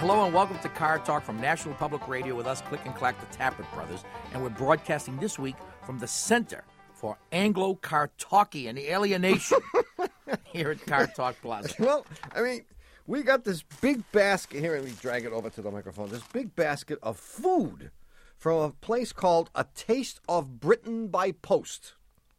Hello and welcome to Car Talk from National Public Radio with us, Click and Clack, the Tappet Brothers. And we're broadcasting this week from the Center for Anglo-Cartalkie and Alienation here at Car Talk Plaza. Well, I mean, we got this big basket here, and we drag it over to the microphone, this big basket of food from a place called A Taste of Britain by Post.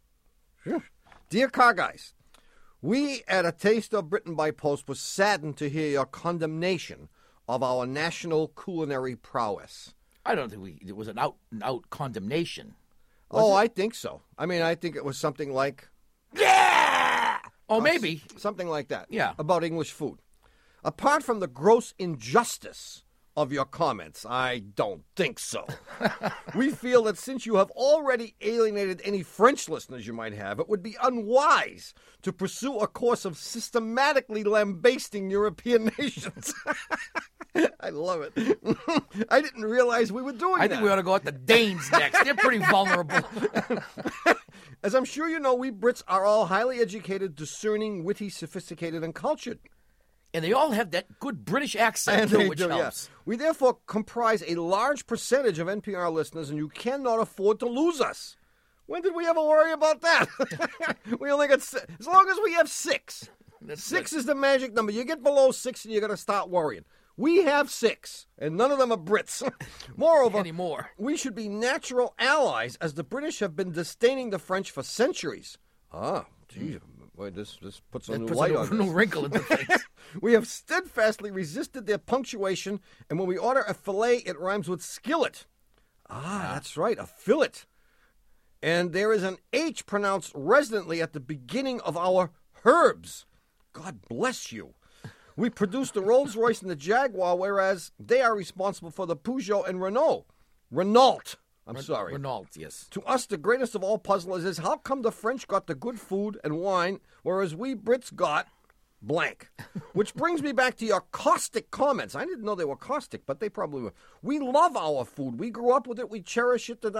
Dear Car Guys, we at A Taste of Britain by Post were saddened to hear your condemnation of our national culinary prowess. I don't think it was an out condemnation. I think so. I mean, I think it was something like... Yeah! Oh, maybe. Something like that. Yeah. About English food. Apart from the gross injustice of your comments, I don't think so. We feel that since you have already alienated any French listeners you might have, it would be unwise to pursue a course of systematically lambasting European nations. I love it. I didn't realize we were doing that. I think we ought to go at the Danes next. They're pretty vulnerable. As I'm sure you know, we Brits are all highly educated, discerning, witty, sophisticated, and cultured. And they all have that good British accent, too, which helps. Yeah. We therefore comprise a large percentage of NPR listeners, and you cannot afford to lose us. When did we ever worry about that? We only got six. As long as we have six. Six is the magic number. You get below six, and you're going to start worrying. We have six, and none of them are Brits. Moreover, anymore, we should be natural allies, as the British have been disdaining the French for centuries. Geez. Boy, this puts a new light on this. New wrinkle in the face. We have steadfastly resisted their punctuation, and when we order a filet, it rhymes with skillet. That's right, a fillet. And there is an H pronounced resonantly at the beginning of our herbs. God bless you. We produce the Rolls-Royce and the Jaguar, whereas they are responsible for the Peugeot and Renault. Renault. Renault, yes. To us, the greatest of all puzzlers is how come the French got the good food and wine, whereas we Brits got blank. Which brings me back to your caustic comments. I didn't know they were caustic, but they probably were. We love our food. We grew up with it. We cherish it.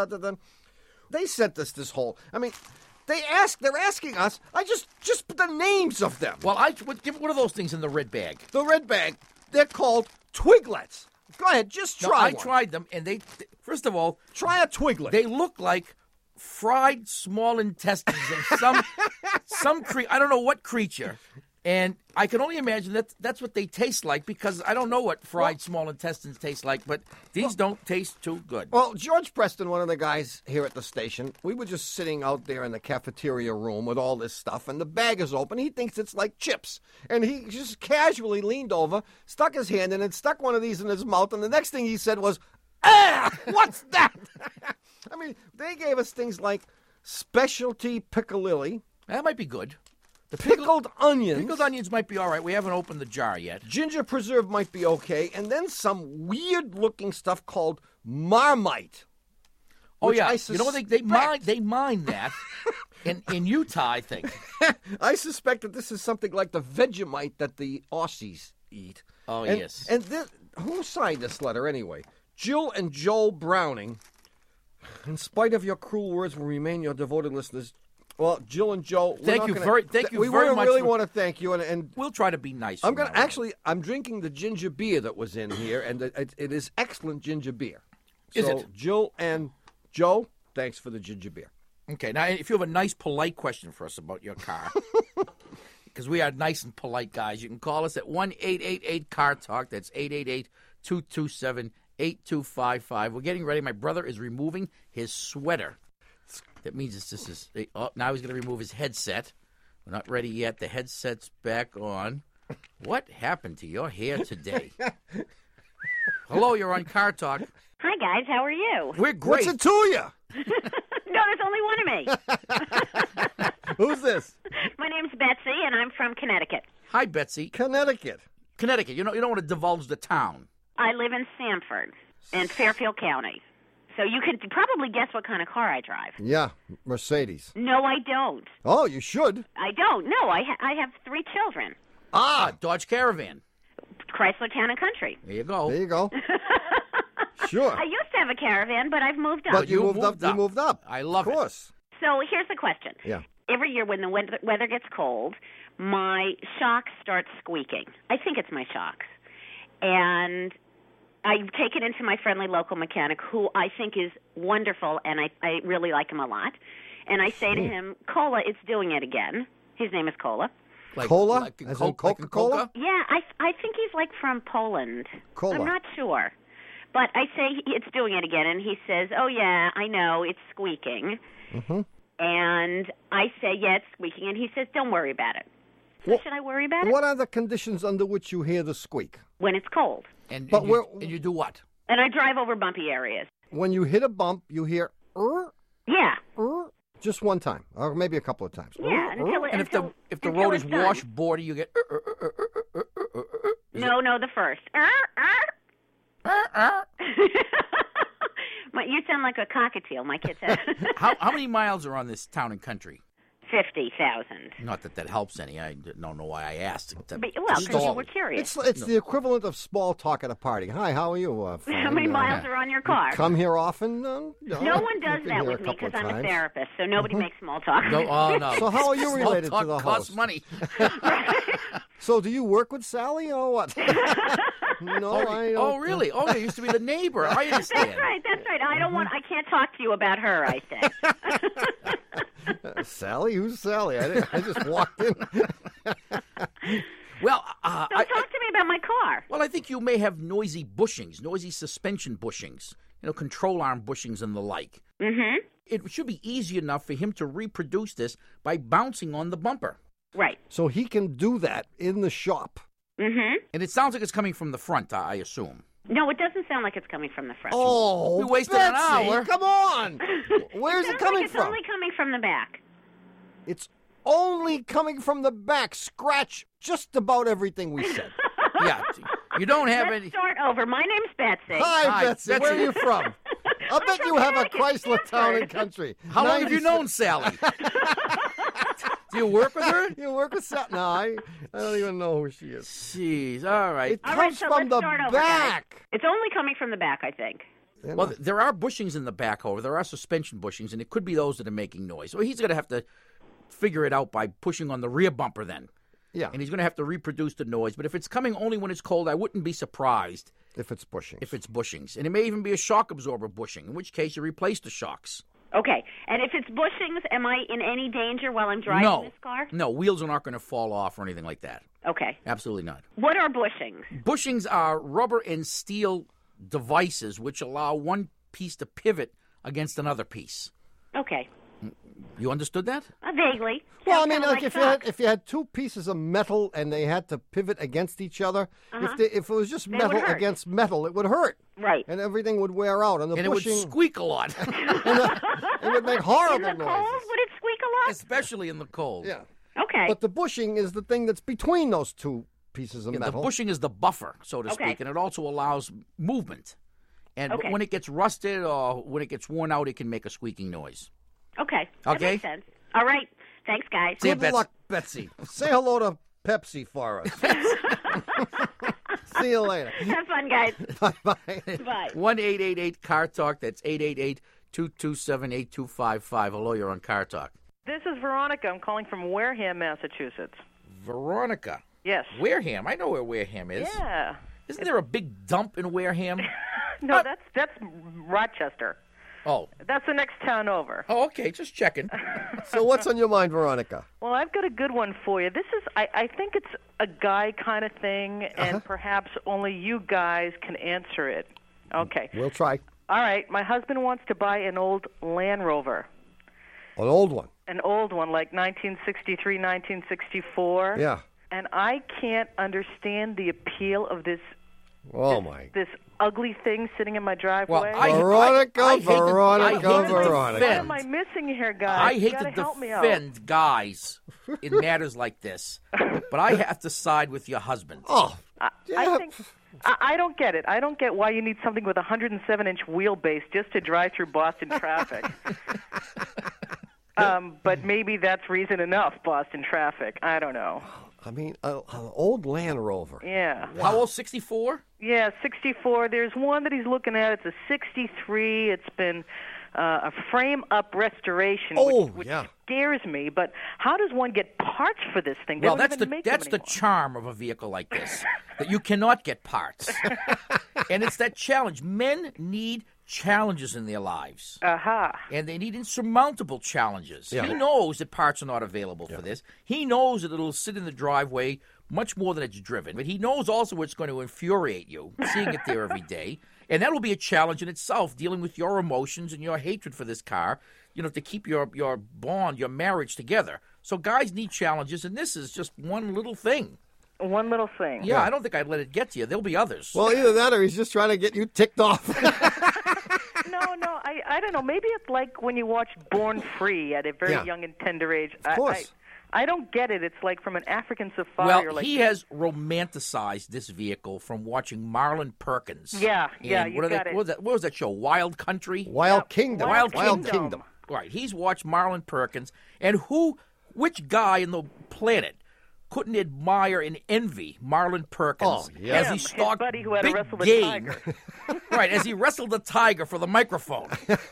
They sent us this whole... I mean, they're asking us. I just put the names of them. Well, I would give one of those things in the red bag. The red bag. They're called Twiglets. Go ahead, just try one. I tried them, and they, first of all... Try a Twiglet. They look like fried small intestines of some I don't know what creature. And I can only imagine that's what they taste like, because I don't know what fried small intestines taste like, but these don't taste too good. Well, George Preston, one of the guys here at the station, we were just sitting out there in the cafeteria room with all this stuff, and the bag is open. He thinks it's like chips. And he just casually leaned over, stuck his hand in it, stuck one of these in his mouth, and the next thing he said was, what's that? I mean, they gave us things like specialty piccalilli. That might be good. The pickled onions. Pickled onions might be all right. We haven't opened the jar yet. Ginger preserve might be okay. And then some weird-looking stuff called Marmite. Oh, yeah. You know, they mine that in Utah, I think. I suspect that this is something like the Vegemite that the Aussies eat. Oh, yes. And who signed this letter anyway? Jill and Joel Browning. In spite of your cruel words, will remain your devoted listeners. Well, Jill and Joe, thank you very much. We really want to thank you, and we'll try to be nice. I'm drinking the ginger beer that was in here, and it is excellent ginger beer. Is it? Jill and Joe, thanks for the ginger beer. Okay, now if you have a nice, polite question for us about your car, because we are nice and polite guys, you can call us at 1-888-CAR-TALK. That's 888-227-8255. We're getting ready. My brother is removing his sweater. That means now he's going to remove his headset. We're not ready yet. The headset's back on. What happened to your hair today? Hello, you're on Car Talk. Hi, guys. How are you? We're great. What's it to you? No, there's only one of me. Who's this? My name's Betsy, and I'm from Connecticut. Hi, Betsy. Connecticut. You don't want to divulge the town. I live in Sanford in Fairfield County. So you could probably guess what kind of car I drive. Yeah, Mercedes. No, I don't. Oh, you should. I don't. No, I have 3 children. Dodge Caravan. Chrysler Town and Country. There you go. Sure. I used to have a Caravan, but I've moved up. But you moved up. You moved up. I love it. Of course. So here's the question. Yeah. Every year when the weather gets cold, my shocks start squeaking. I think it's my shocks. And I take it into my friendly local mechanic, who I think is wonderful, and I really like him a lot. And I say to him, Cola, it's doing it again. His name is Cola. Cola? Like As in Coke, like a Coca-Cola? Coca? Yeah, I think he's like from Poland. Cola. I'm not sure. But I say it's doing it again, and he says, oh, yeah, I know, it's squeaking. Mm-hmm. And I say, yeah, it's squeaking, and he says, don't worry about it. So Well, should I worry about it? What are the conditions under which you hear the squeak? When it's cold. And, But and, you, we're- and you do what? And I drive over bumpy areas. When you hit a bump, you hear Yeah. just one time, or maybe a couple of times. Yeah, until And if the until road is it's done. washboardy, you get. No, the first. You sound like a cockatiel, my kid said. How many miles are on this town and country? 50,000. Not that that helps any. I don't know why I asked. Well, because you were curious. It's the equivalent of small talk at a party. Hi, how are you? How Fine. many miles are on your car? Come here often? No one does that with me because I'm a therapist, so nobody makes small talk. No, oh no. So how are you Small related talk to the costs host? money. So do you work with Sally or what? No, I don't. Oh, really? Oh, you used to be the neighbor. I understand. That's right. I can't talk to you about her, I say. Sally? Who's Sally? I just walked in. Well, So talk to me about my car. well, I think you may have noisy bushings, noisy suspension bushings, control arm bushings and the like. Mm-hmm. It should be easy enough for him to reproduce this by bouncing on the bumper. Right. So he can do that in the shop. Mm-hmm. And it sounds like it's coming from the front, I assume. No, it doesn't sound like it's coming from the front. Oh, We wasted an Betsy, hour. Come on. Where's it Sounds coming like it's from? only coming from the back. It's only coming from the back. Scratch just about everything we said. Yeah. You don't have Let's any. start over. My name's Betsy. Hi, Betsy. Betsy. Where are you from? I bet from you have a Connecticut, Chrysler Town and Stanford. Country. How long have you 96 known Sally? Do you work with her? You work with Sally? No, I don't even know who she is. Jeez. All right. It All comes right, so from let's the start over, back. guys. It's only coming from the back, I think. Well, there are bushings in the back, however. There are suspension bushings, and it could be those that are making noise. So he's going to have to figure it out by pushing on the rear bumper then. Yeah, And he's going to have to reproduce the noise. But if it's coming only when it's cold, I wouldn't be surprised if it's bushing. if it's bushings. And it may even be a shock absorber bushing, in which case you replace the shocks. Okay. And if it's bushings, am I in any danger while I'm driving No. this car? No, wheels are not going to fall off or anything like that. Okay. Absolutely not. What are bushings? Bushings are rubber and steel devices which allow one piece to pivot against another piece. Okay. You understood that? Vaguely. Well, I Sounds mean, kinda like socks. if you had two pieces of metal and they had to pivot against each other, if it was just would metal hurt. against metal, it would hurt. Right. And everything would wear out. And the And it would bushing, squeak a lot, it would make In horrible the cold, noises. would it squeak a lot? especially in the cold. Yeah. Okay. But the bushing is the thing that's between those two pieces of Yeah, the metal. bushing is the buffer, so to Okay. speak, and it also allows movement. And Okay. when it gets rusted or when it gets worn out, it can make a squeaking noise. Okay. That Okay. makes sense. All right. Thanks, guys. See ya, Good Betsy. luck, Betsy. Say hello to Pepsi for us. See you later. Have fun, guys. Bye-bye. Bye. 1-888-CAR-TALK. That's 888-227-8255. Hello, you're on Car Talk. This is Veronica. I'm calling from Wareham, Massachusetts. Veronica. Yes. Wareham. I know where Wareham is. Yeah. Isn't there a big dump in Wareham? No, that's Rochester. Oh. That's the next town over. Oh, okay. Just checking. So what's on your mind, Veronica? Well, I've got a good one for you. This is, I think it's a guy kind of thing, and perhaps only you guys can answer it. Okay. We'll try. All right. My husband wants to buy an old Land Rover, An old one. an old one like 1963, 1964. Yeah. And I can't understand the appeal of this Oh, my. this ugly thing sitting in my driveway. Well, Veronica, I hate to- Veronica, I hate to Veronica. What defend- am I missing here, guys? I You hate gotta to help me out. defend guys in matters like this, but I have to side with your husband. Oh, I think I don't get it. I don't get why you need something with a 107-inch wheelbase just to drive through Boston traffic. But maybe that's reason enough, Boston traffic. I don't know. I mean, an old Land Rover. Yeah. How old? 64? Yeah, 64. There's one that he's looking at. It's a 63. It's been a frame-up restoration, Oh, which yeah. scares me. But how does one get parts for this thing? They Well, don't that's even the make them that's the anymore. charm of a vehicle like this, that you cannot get parts, and it's that challenge. Men need challenges in their lives, Aha. and they need insurmountable challenges. Yeah. He knows that parts are not available for this. He knows that it'll sit in the driveway much more than it's driven, but he knows also it's going to infuriate you, seeing it there every day, and that will be a challenge in itself, dealing with your emotions and your hatred for this car, to keep your bond, your marriage together. So guys need challenges, and this is just one little thing. One little thing. Yeah, I don't think I'd let it get to you. There'll be others. Well, either that or he's just trying to get you ticked off. No, I don't know. Maybe it's like when you watch Born Free at a very Yeah. young and tender age. Of course. I don't get it. It's like from an African safari. well, or like he has romanticized this vehicle from watching Marlon Perkins. Yeah, And you got it. What was that show? Wild Country? Wild Kingdom. Wild Kingdom. Right. He's watched Marlon Perkins, and which guy in the planet couldn't admire and envy Marlon Perkins Oh, yeah. as he His stalked buddy who had to big wrestle the game? tiger. Right, as he wrestled the tiger for the microphone.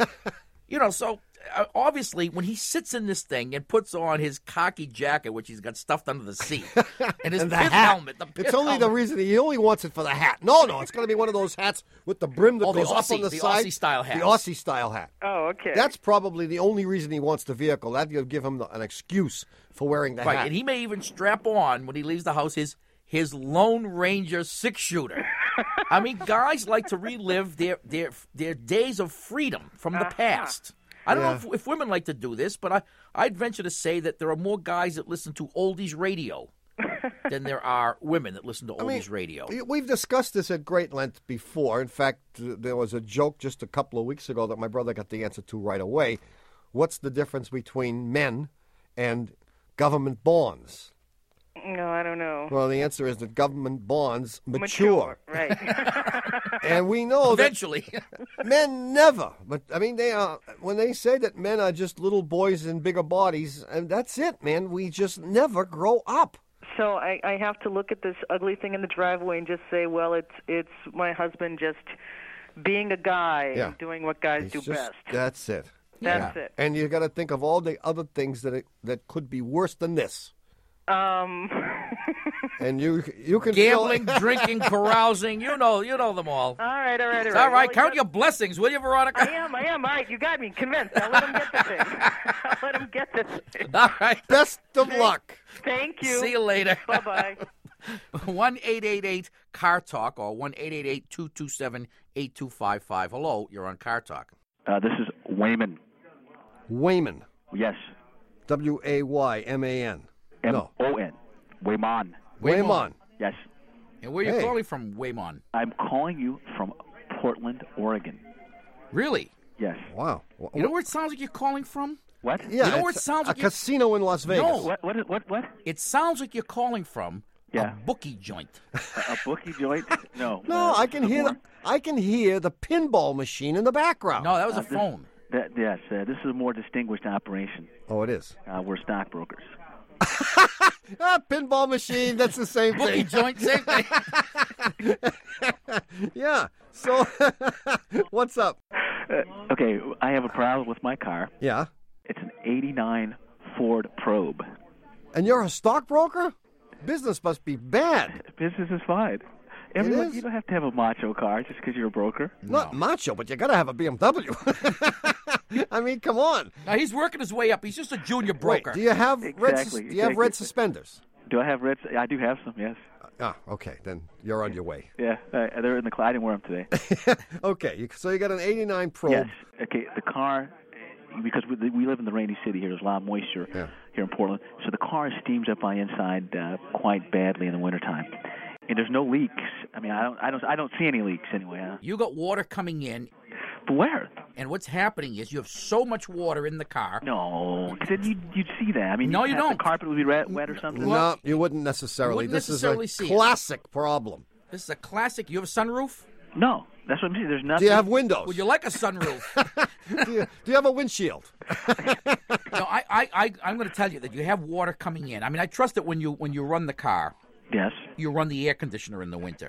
So obviously when he sits in this thing and puts on his khaki jacket, which he's got stuffed under the seat, and his And the pith hat. helmet. It's only the reason he only wants it for the hat. No, it's going to be one of those hats with the brim that Oh, the goes up Aussie- on the the side. Aussie-style hats. The Aussie-style hat. Oh, okay. That's probably the only reason he wants the vehicle. That'll give him an excuse for wearing the Right, hat. and he may even strap on when he leaves the house his Lone Ranger 6-shooter. I mean, guys like to relive their days of freedom from the past. I don't know if women like to do this, but I'd venture to say that there are more guys that listen to oldies radio than there are women that listen to oldies radio. We've discussed this at great length before. In fact, there was a joke just a couple of weeks ago that my brother got the answer to right away. What's the difference between men and government bonds? No, I don't know. Well, the answer is that government bonds mature. Right. And we know that Eventually. men never. But, I mean, they are, when they say that men are just little boys in bigger bodies, and that's it, man. We just never grow up. So I have to look at this ugly thing in the driveway and just say, well, it's my husband just being a guy and doing what guys do best. That's it. That's it. And you got to think of all the other things that could be worse than this. And you can Gambling, feel, drinking, carousing, you know them all. All right. It's all right. Count your blessings, will you, Veronica? I am. All right, you got me convinced. I'll let him get the thing. All right. best of luck. Thank you. See you later. Bye-bye. 1-888-CAR-TALK or 1-888-227-8255. Hello, you're on Car Talk. This is Wayman. Wayman. Yes. Wayman. No. M-O-N. Wayman. Wayman. Yes. And where are you Hey. calling from, Waymon? I'm calling you from Portland, Oregon. Really? Yes. Wow. You know where it sounds like you're calling from? What? Yeah, You know where it's it sounds a like you- casino in Las Vegas. No. What? It sounds like you're calling from Yeah. a bookie joint. A bookie joint? No. No, I can hear the pinball machine in the background. No, that was a phone. Yes. This is a more distinguished operation. Oh, it is. We're stockbrokers. Pinball machine, that's the same Bookie thing. joint, same thing. Yeah. So, what's up? Okay, I have a problem with my car. Yeah. It's an 89 Ford Probe. And you're a stockbroker? Business must be bad. Business is fine. is? You don't have to have a macho car just because you're a broker. Not macho, but you got to have a BMW. I mean, come on. Now, he's working his way up. He's just a junior broker. Wait, do you have Exactly, do you have red exactly. suspenders? Do I have reds? I do have some, yes. Okay, then you're on your way. Yeah, they're in the I didn't wear them today. Okay, so you got an 89 Probe. Yes. Okay, the car, because we live in the rainy city here, there's a lot of moisture here in Portland, so the car steams up my inside quite badly in the wintertime. And there's no leaks. I mean, I don't see any leaks anyway. You got water coming in, But where? and what's happening is you have so much water in the car. No, 'cause then you'd see that. I mean, No, you don't. The carpet would be wet or something. No, you wouldn't necessarily. You wouldn't this necessarily is see a it. classic problem. This is a classic. You have a sunroof? No, that's what I'm saying. There's nothing. Do you have windows? Would you like a sunroof? do you have a windshield? No, I'm going to tell you that you have water coming in. I mean, I trust that when you run the car, Yes. you run the air conditioner in the winter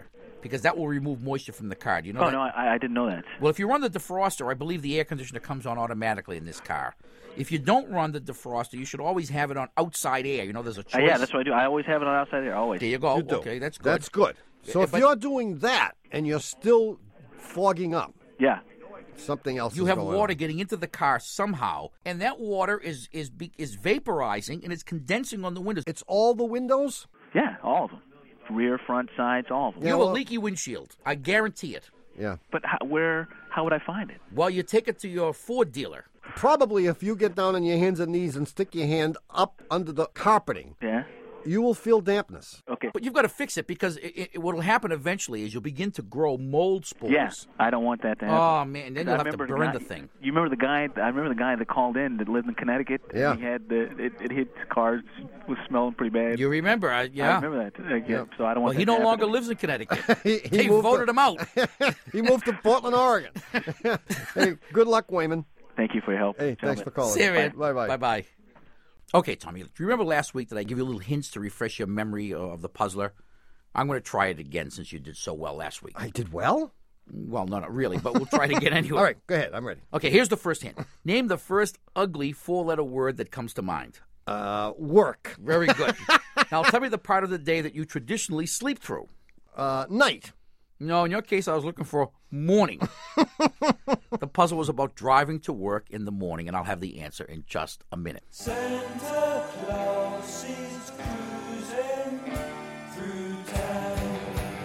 because that will remove moisture from the car. Do you know Oh, that? no, I didn't know that. Well, if you run the defroster, I believe the air conditioner comes on automatically in this car. If you don't run the defroster, you should always have it on outside air. You know, there's a choice. Yeah, that's what I do. I always have it on outside there, always. There you go. You do. Okay, that's good. That's good. So if But- you're doing that and you're still fogging up, Yeah. something else You is have going water on. getting into the car somehow, and that water is vaporizing and it's condensing on the windows. It's all the windows? Yeah, all of them. Rear, front, sides, all of them. Yeah, You have well- a leaky windshield. I guarantee it. Yeah. But how would I find it? Well, you take it to your Ford dealer. Probably if you get down on your hands and knees and stick your hand up under the carpeting, Yeah? you will feel dampness. Okay. But you've got to fix it because what will happen eventually is you'll begin to grow mold spores. Yeah, I don't want that to happen. Oh, man. Then you'll I have to remember burn guy- the thing. You remember the guy? I remember the guy that called in that lived in Connecticut. Yeah. And he had it hit his car was smelling pretty bad. You remember? Yeah. I remember that. Yeah. So I don't Well, want. he that no to longer happen. lives in Connecticut. He They moved voted to- him out. He moved to Portland, Oregon. Hey, good luck, Wayman. Thank you for your help. Hey, thanks gentlemen. for calling. See you, man. Bye-bye. Bye-bye. Okay, Tommy, do you remember last week that I gave you little hints to refresh your memory of the puzzler? I'm going to try it again since you did so well last week. I did well? Well, no, not really, but we'll try it again anyway. All right, go ahead. I'm ready. Okay, here's the first hint. Name the first ugly four-letter word that comes to mind. Work. Very good. Now, tell me the part of the day that you traditionally sleep through. Night. No, in your case, I was looking for morning. The puzzle was about driving to work in the morning, and I'll have the answer in just a minute. Santa Claus is cruising through town.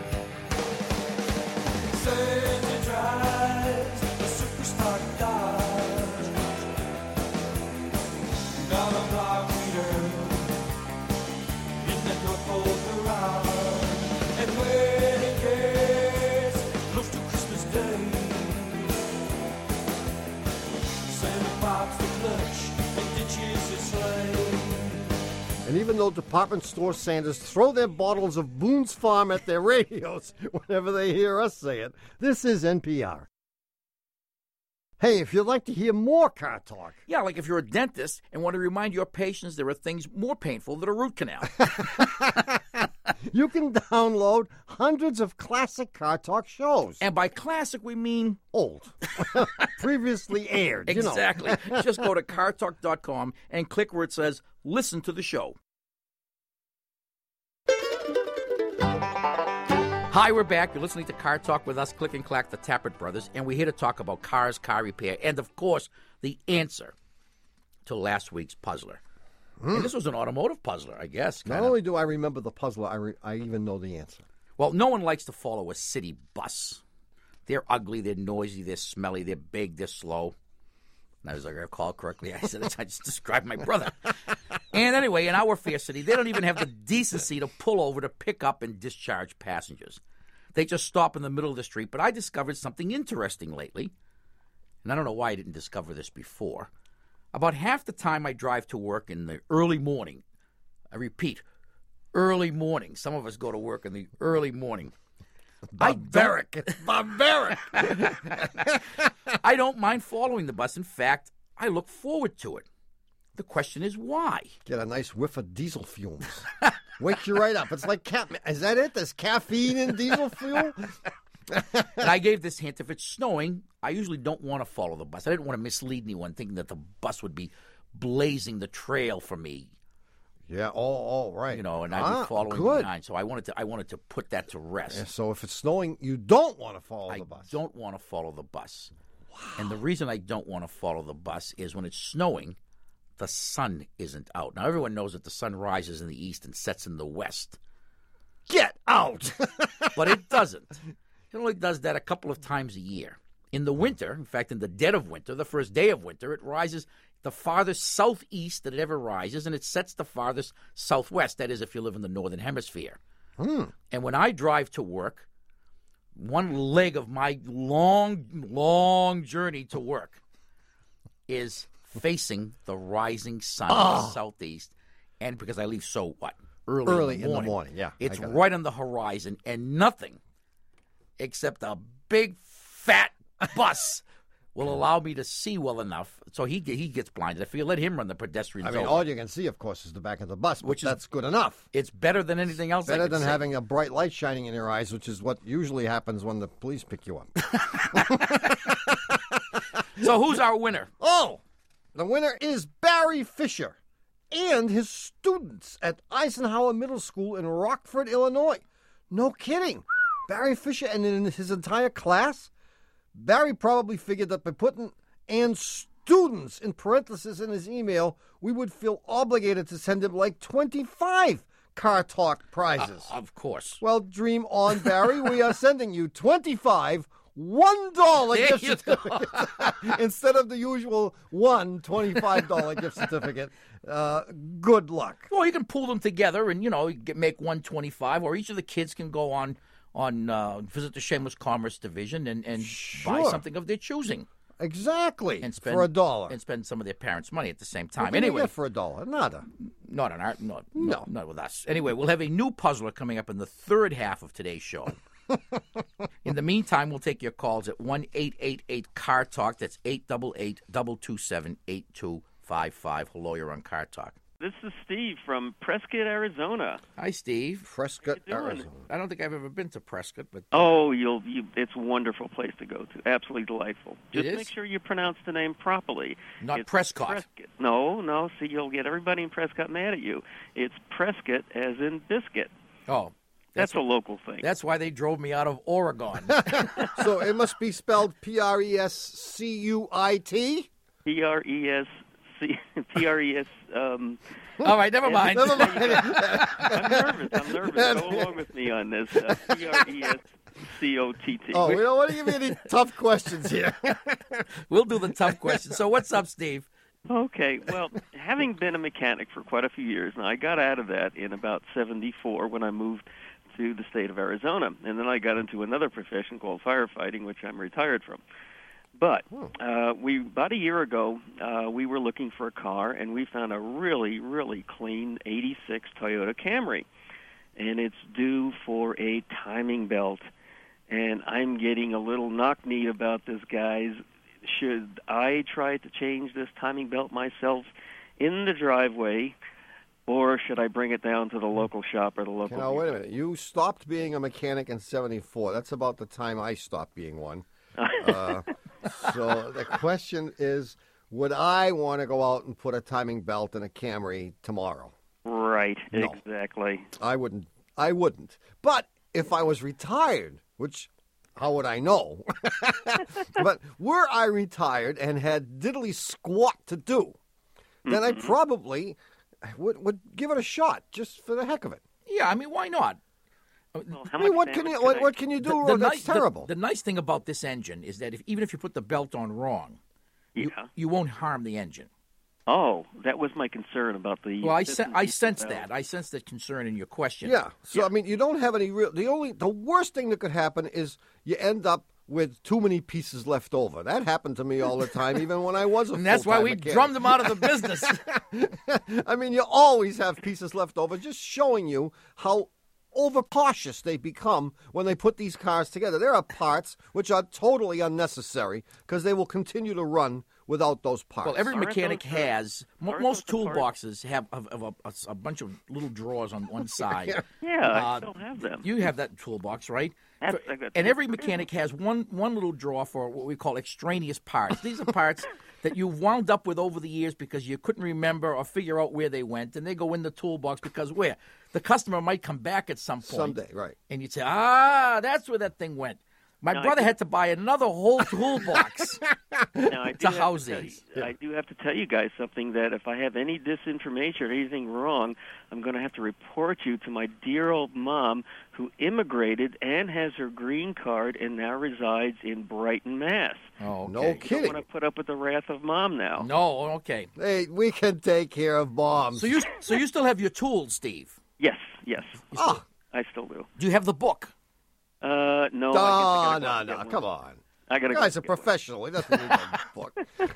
Santa drives a superstar Dodge. Got a block meter in the Norfolk garage. And when it gets close to Christmas Day, Santa pops the clutch and ditches his sleigh. And even though department store Santas throw their bottles of Boone's Farm at their radios whenever they hear us say it, this is NPR. Hey, if you'd like to hear more car talk, Yeah, like if you're a dentist and want to remind your patients there are things more painful than a root canal. you can download hundreds of classic car talk shows. And by classic, we mean Old. Previously aired, you know. exactly. Just go to cartalk.com and click where it says listen to the show. Hi, we're back. You're listening to Car Talk with us, Click and Clack, the Tappert Brothers, and we're here to talk about cars, car repair, and, of course, the answer to last week's puzzler. And this was an automotive puzzler, I guess. Not kinda. only do I remember the puzzler, I even know the answer. Well, no one likes to follow a city bus. They're ugly, they're noisy, they're smelly, they're big, they're slow. And I was like, I recall correctly, I said, I just described my brother. And anyway, in our fair city, they don't even have the decency to pull over to pick up and discharge passengers. They just stop in the middle of the street. But I discovered something interesting lately, and I don't know why I didn't discover this before. About half the time I drive to work in the early morning, I repeat, early morning. Some of us go to work in the early morning. Barbaric. Barbaric. I don't mind following the bus. In fact, I look forward to it. The question is why? Get a nice whiff of diesel fumes. Wakes you right up. It's like is that it? There's caffeine in diesel fuel? And I gave this hint. If it's snowing, I usually don't want to follow the bus. I didn't want to mislead anyone thinking that the bus would be blazing the trail for me, Yeah. Oh, right. you know, and I'd be following good. behind. So I wanted to put that to rest. Yeah, so if it's snowing, you don't want to follow the bus. I don't want to follow the bus. Wow. And the reason I don't want to follow the bus is when it's snowing, the sun isn't out. Now, everyone knows that the sun rises in the east and sets in the west. Get out. But it doesn't. It only does that a couple of times a year. In the winter, in fact, in the dead of winter, the first day of winter, it rises the farthest southeast that it ever rises, and it sets the farthest southwest. That is, if you live in the northern hemisphere. And when I drive to work, one leg of my long journey to work is facing the rising sun in the southeast. And because I leave early in the morning, yeah, I It's got it. right on the horizon, and nothing except a big fat bus will allow me to see well enough, so he gets blinded. If you let him run the pedestrian I mean, zone, all you can see, of course, is the back of the bus, but that's good enough. it's better than anything else. I Better could than see. having a bright light shining in your eyes, which is what usually happens when the police pick you up. So who's our winner? Oh, the winner is Barry Fisher and his students at Eisenhower Middle School in Rockford, Illinois. No kidding. Barry Fisher and his entire class. Barry probably figured that by putting "and students" in parentheses in his email, we would feel obligated to send him like 25 Car Talk prizes. Of course. Well, dream on, Barry. We are sending you 25 $1 There gift you certificates instead of the usual $25 gift certificate. Good luck. Well, you can pull them together and, make 125, or each of the kids can go on visit the Shameless Commerce Division and buy Sure. something of their choosing. Exactly. And spend for $1. And spend some of their parents' money at the same What time. can you Anyway, get for $1? Nada. not on our, not No. not with us. Anyway, we'll have a new puzzler coming up in the third half of today's show. In the meantime, we'll take your calls at 1-888-CAR-TALK. That's 888-227-8255. Hello, you're on Car Talk. This is Steve from Prescott, Arizona. Hi, Steve. Prescott, How you doing? Arizona. I don't think I've ever been to Prescott, but Oh, it's a wonderful place to go to. Absolutely delightful. It Just is? make sure you pronounce the name properly. Not It's Prescott. Prescott. No. See, you'll get everybody in Prescott mad at you. It's Prescott, as in biscuit. oh, That's a local thing. that's why they drove me out of Oregon. So it must be spelled Prescuit? P-R-E-S. All right, never mind. Never mind. I'm nervous. Go along with me on this. P-R-E-S-C-O-T-T. Oh, we don't want to give you any tough questions here. We'll do the tough questions. So what's up, Steve? Okay, well, having been a mechanic for quite a few years, now I got out of that in about 74 when I moved to the state of Arizona, and then I got into another profession called firefighting, which I'm retired from. But about a year ago, we were looking for a car, and we found a really, really clean 86 Toyota Camry, and it's due for a timing belt. And I'm getting a little knock-kneed about this, guys. Should I try to change this timing belt myself in the driveway, or should I bring it down to the local shop or the local... Now, wait a minute. You stopped being a mechanic in 74. That's about the time I stopped being one. So the question is, would I want to go out and put a timing belt in a Camry tomorrow? Right, No. exactly. I wouldn't. But if I was retired, which, how would I know? But were I retired and had diddly squat to do, then I probably would give it a shot just for the heck of it. Yeah, I mean, why not? Well, how I mean, much what can damage you could what can you do? The That's nice- terrible. The nice thing about this engine is that even if you put the belt on wrong, you won't harm the engine. Oh, that was my concern about the... Well, I consistency sense of the that. belt. I sense that concern in your question. Yeah. So I mean, you don't have any real. The worst thing that could happen is you end up with too many pieces left over. That happened to me all the time, even when I was a And that's why full-time we mechanic. drummed them out of the business. I mean, you always have pieces left over, just showing you how overcautious they become when they put these cars together. There are parts which are totally unnecessary because they will continue to run without those parts. Well, every Aren't mechanic those, has. aren't Most those the parts- toolboxes have a bunch of little drawers on one side. Yeah, I still have them. You have that toolbox, right? I got And two every for mechanic has one little drawer for what we call extraneous parts. These are parts that you've wound up with over the years because you couldn't remember or figure out where they went, and they go in the toolbox because where? The customer might come back at some point. Someday, right. And you'd say, that's where that thing went. My brother had to buy another whole toolbox Now, I do to have house tell these. you- I do have to tell you guys something, that if I have any disinformation or anything wrong, I'm going to have to report you to my dear old mom, who immigrated and has her green card and now resides in Brighton, Mass. Oh, okay. No I don't kidding. want to put up with the wrath of mom now. No, okay. Hey, we can take care of bombs. So you still have your tools, Steve? Yes. Ah. I still do. Do you have the book? No. No, I guess I gotta go and get one. come on. I gotta The guy's go a get one. professional. He doesn't need a book.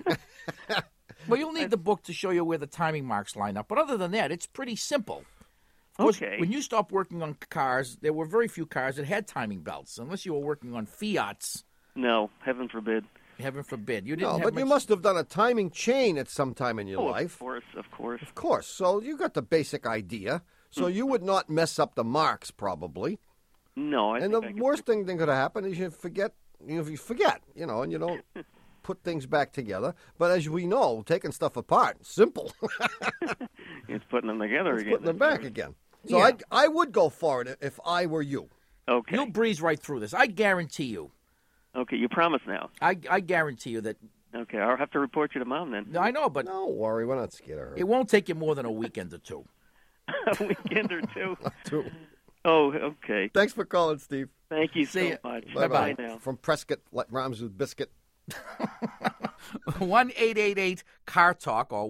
Well, you'll need the book to show you where the timing marks line up. But other than that, it's pretty simple. Of course, Okay. when you stopped working on cars, there were very few cars that had timing belts, unless you were working on Fiats. No, heaven forbid. Heaven forbid. You didn't No, have but much... you must have done a timing chain at some time in your life. Of course. Of course. So you got the basic idea. So you would not mess up the marks, probably. No, And the worst thing that could happen is you forget, and you don't put things back together. But as we know, taking stuff apart, simple. It's putting them together again. Putting them back again. So Yeah. I would go for it if I were you. Okay. You'll breeze right through this. I guarantee you. Okay, you promise now. I guarantee you that. Okay, I'll have to report you to Mom then. I know, but Don't worry, we're not scared of her. it won't take you more than a weekend or two. A weekend or two. Too. Oh, okay. Thanks for calling, Steve. Thank you See so ya. much. Bye-bye. now. From Prescott, like rhymes with biscuit. 1-888-CAR Talk or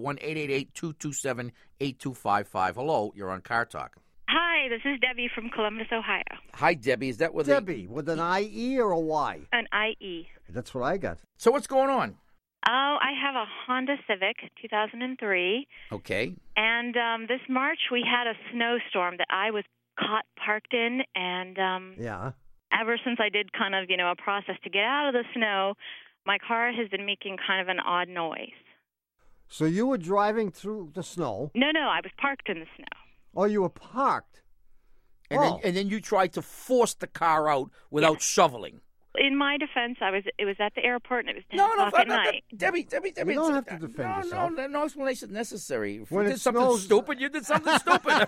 1-888-227-8255. Hello, you're on Car Talk. Hi, this is Debbie from Columbus, Ohio. Hi, Debbie. Is that what Debbie, with an IE or a Y? An IE. That's what I got. So what's going on? Oh, I have a Honda Civic, 2003. Okay. And this March we had a snowstorm that I was caught parked in. And Yeah. ever since I did kind of, a process to get out of the snow, my car has been making kind of an odd noise. So you were driving through the snow. No, I was parked in the snow. Oh, you were parked. And then you tried to force the car out without shoveling. In my defense, it was at the airport and it was 10 o'clock at night. Debbie. You don't have to defend yourself. No explanation necessary. If When you it did something snows- stupid, you did something stupid.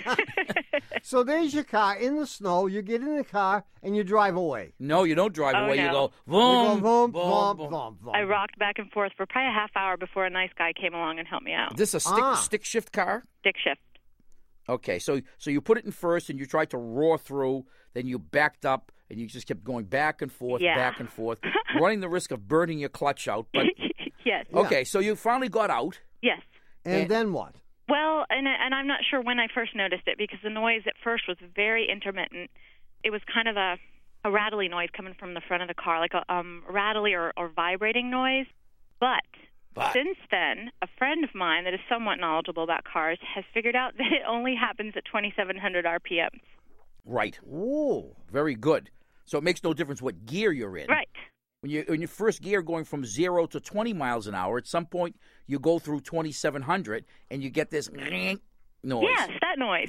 So there's your car in the snow. You get in the car and you drive away. No, you don't drive Oh, away. You no. go, You go boom, boom, boom, boom, boom. boom, boom. I rocked back and forth for probably a half hour before a nice guy came along and helped me out. This a stick shift car? Stick shift. Okay, so you put it in first and you tried to roar through, then you backed up and you just kept going back and forth, running the risk of burning your clutch out. But Yes. okay, so you finally got out. Yes. And then what? Well, and I'm not sure when I first noticed it because the noise at first was very intermittent. It was kind of a rattly noise coming from the front of the car, like a rattly or vibrating noise. But since then, a friend of mine that is somewhat knowledgeable about cars has figured out that it only happens at 2,700 RPMs. Right. Ooh. Very good. So it makes no difference what gear you're in. Right. When you're in your first gear going from 0 to 20 miles an hour, at some point you go through 2,700 and you get this noise. Yes, that noise.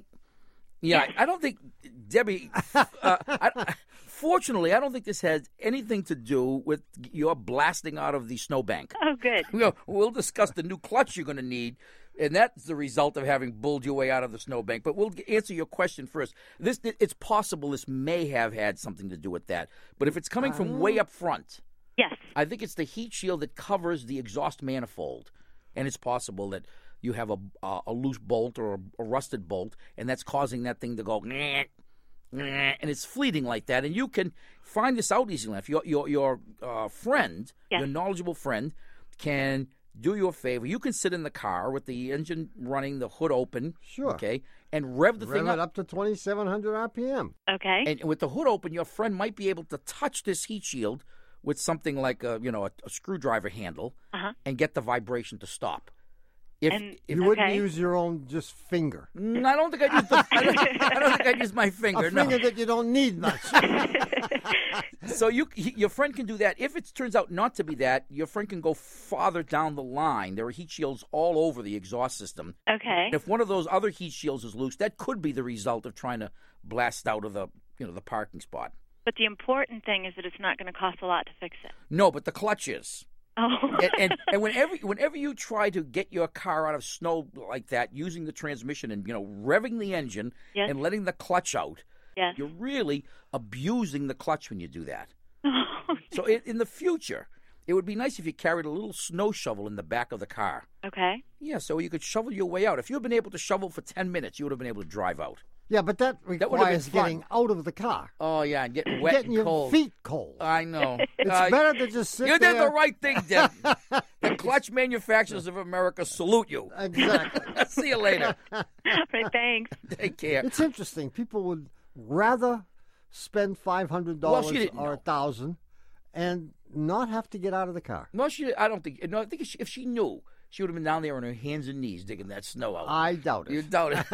Yeah, I don't think, Debbie, fortunately, I don't think this has anything to do with your blasting out of the snowbank. Oh, good. We'll discuss the new clutch you're going to need, and that's the result of having bulled your way out of the snowbank. But we'll answer your question first. It's possible this may have had something to do with that. But if it's coming from way up front, Yes. I think it's the heat shield that covers the exhaust manifold, and it's possible that you have a loose bolt or a rusted bolt, and that's causing that thing to go, and it's fleeting like that. And you can find this out easily enough. Your friend, Yes. your knowledgeable friend, can do you a favor. You can sit in the car with the engine running, the hood open, Sure. okay, and rev the thing Rev it up to 2,700 RPM. Okay. And with the hood open, your friend might be able to touch this heat shield with something like a screwdriver handle and get the vibration to stop. If You wouldn't Okay. use your own just finger. I don't think I'd use I don't think I'd use my finger. A finger that you don't need much. So your friend can do that. If it turns out not to be that, your friend can go farther down the line. There are heat shields all over the exhaust system. Okay. If one of those other heat shields is loose, that could be the result of trying to blast out of the parking spot. But the important thing is that it's not going to cost a lot to fix it. No, but the clutch is. Oh. and whenever you try to get your car out of snow like that, using the transmission and revving the engine Yes. and letting the clutch out, Yes. you're really abusing the clutch when you do that. So in the future, it would be nice if you carried a little snow shovel in the back of the car. Okay. Yeah, so you could shovel your way out. If you had been able to shovel for 10 minutes, you would have been able to drive out. Yeah, but that That would have been requires fun. getting out of the car. Oh, yeah, and getting wet Getting and your cold. feet cold. I know. It's better to just sit You there. did the right thing, Deb. The clutch manufacturers of America salute you. Exactly. See you later. Right, thanks. Take care. It's interesting. People would rather spend $500 Well, she didn't or know. $1,000 and not have to get out of the car. No, I don't think. No, I think if she knew, she would have been down there on her hands and knees digging that snow out. I doubt it. You doubt it.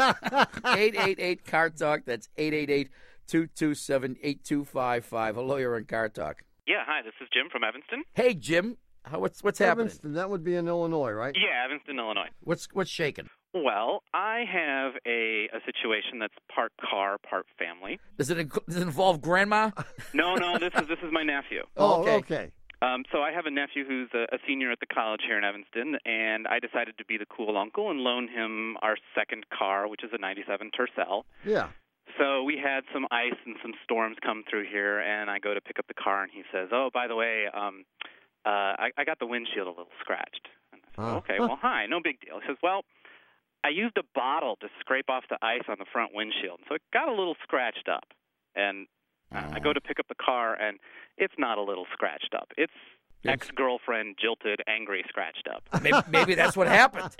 888-CAR-TALK. That's 888-227-8255. Hello, you're on Car Talk. Yeah, hi, this is Jim from Evanston. Hey, Jim. What's happening? Evanston, that would be in Illinois, right? Yeah, Evanston, Illinois. What's shaking? Well, I have a situation that's part car, part family. Does it involve Grandma? No, this is my nephew. Oh, okay. So I have a nephew who's a senior at the college here in Evanston, and I decided to be the cool uncle and loan him our second car, which is a 97 Tercel. Yeah. So we had some ice and some storms come through here, and I go to pick up the car, and he says, "Oh, by the way, I got the windshield a little scratched." And I said, "Okay, well, hi, no big deal." He says, "Well, I used a bottle to scrape off the ice on the front windshield, so it got a little scratched up." And I go to pick up the car, and it's not a little scratched up. It's ex-girlfriend, jilted, angry, scratched up. Maybe that's what happened.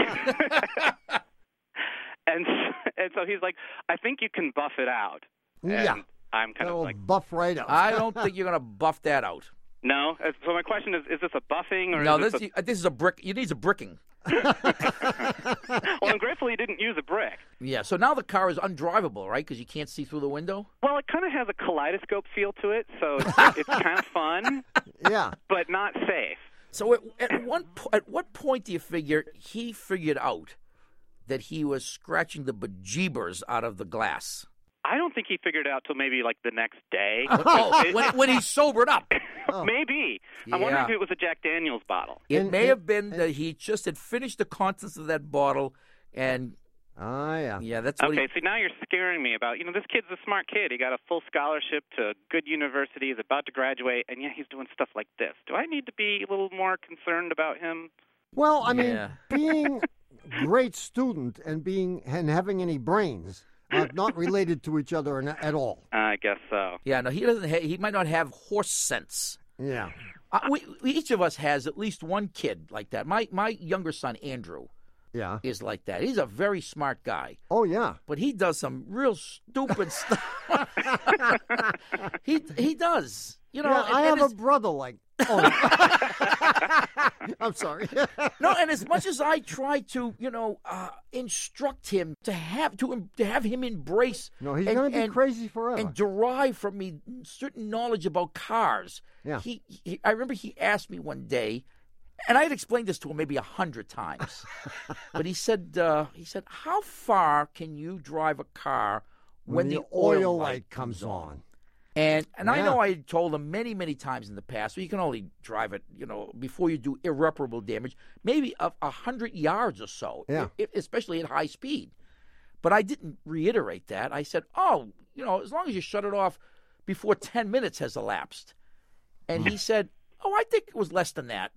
And so he's like, "I think you can buff it out." And Yeah. I'm kind of That'll like, buff right up. I don't think you're going to buff that out. no. So my question is this a buffing or No, is this is a brick. You need a bricking. Well, I'm grateful he didn't use a brick. Yeah, so now the car is undrivable, right? Because you can't see through the window? Well, it kind of has a kaleidoscope feel to it, so it's kind of fun, Yeah. but not safe. So at what point do you figure he figured out that he was scratching the bejeebers out of the glass? I don't think he figured it out till maybe like the next day. When he sobered up. Maybe. I'm wondering if it was a Jack Daniels bottle. It may have been that he just had finished the contents of that bottle, and yeah, that's what Okay, see, now you're scaring me about, this kid's a smart kid. He got a full scholarship to a good university. He's about to graduate, and he's doing stuff like this. Do I need to be a little more concerned about him? Well, I mean, being a great student and having any brains are not related to each other at all. I guess so. Yeah, no, he doesn't. He might not have horse sense. Yeah. Each of us has at least one kid like that. My younger son, Andrew, is like that. He's a very smart guy. Oh, yeah. But he does some real stupid stuff. He does. I have a brother like... Oh. I'm sorry. No, and as much as I try to, instruct him to have him embrace... No, he's going to be crazy forever. And derive from me certain knowledge about cars. Yeah. I remember he asked me one day, and I had explained this to him maybe 100 times. But he said, how far can you drive a car when the oil light comes on? And I know I told him many, many times in the past, so you can only drive it, before you do irreparable damage, maybe 100 yards or so, especially at high speed. But I didn't reiterate that. I said, as long as you shut it off before 10 minutes has elapsed. And he said, I think it was less than that.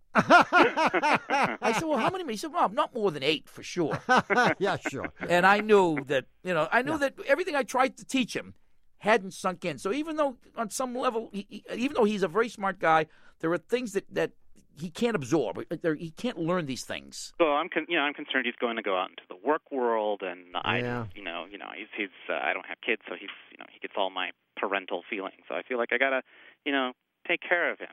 I said, well, how many? He said, well, not more than 8 for sure. Yeah, sure. And I knew that, that everything I tried to teach him hadn't sunk in. So even though on some level, even though he's a very smart guy, there are things that he can't absorb. He can't learn these things. Well, I'm concerned he's going to go out into the work world, and I don't have kids, so he gets all my parental feelings. So I feel like I gotta, take care of him.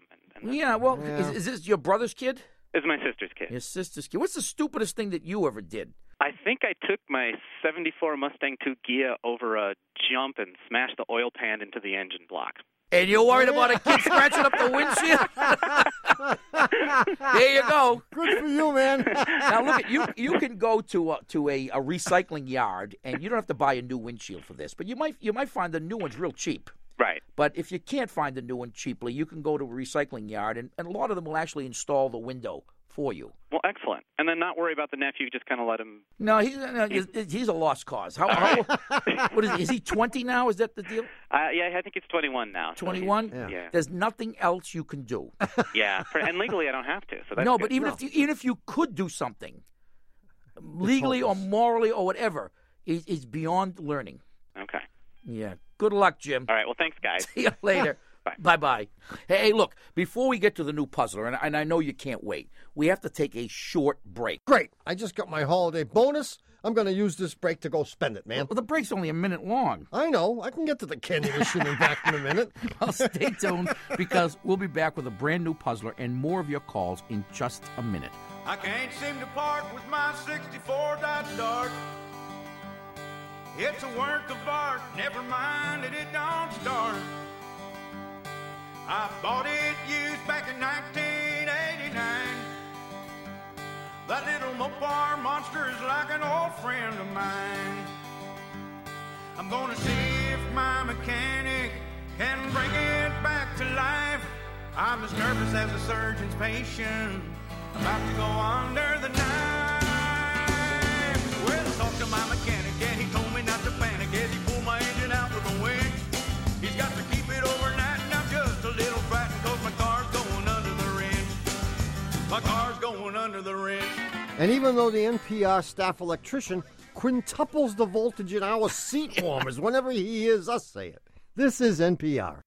Is this your brother's kid? It's my sister's kid. Your sister's kid. What's the stupidest thing that you ever did? I think I took my 74 Mustang 2 Ghia over a jump and smashed the oil pan into the engine block. And you're worried about a kid scratching up the windshield? There you go. Good for you, man. Now, look, you can go to a recycling yard, and you don't have to buy a new windshield for this, but you might find the new ones real cheap. Right. But if you can't find the new one cheaply, you can go to a recycling yard, and a lot of them will actually install the window for you. Well, excellent. And then not worry about the nephew, just kind of let him... No, he's a lost cause. What is he 20 now? Is that the deal? Yeah, I think it's 21 now. 21? So yeah. There's nothing else you can do. Yeah, and legally I don't have to. So that's no, good. but even if you could do something, legally or morally or whatever, it's beyond learning. Okay. Yeah. Good luck, Jim. All right, well, thanks, guys. See you later. Bye-bye. Hey, look, before we get to the new puzzler, and I know you can't wait, we have to take a short break. Great. I just got my holiday bonus. I'm going to use this break to go spend it, man. Well, the break's only a minute long. I know. I can get to the candy machine and back in a minute. Well, stay tuned, because we'll be back with a brand new puzzler and more of your calls in just a minute. I can't seem to part with my 64 Dart. It's a work of art, never mind that it don't start. I bought it 1989. That little Mopar monster is like an old friend of mine. I'm gonna see if my mechanic can bring it back to life. I'm as nervous as a surgeon's patient about to go under the knife. Well, I talked to my mechanic and he told me not to panic as he pulled my engine out with a winch. He's got to keep it overnight and I'm just a little frightened cause my car's going under the wrench. My car's going under the wrench. And even though the NPR staff electrician quintuples the voltage in our seat warmers whenever he hears us say it, this is NPR.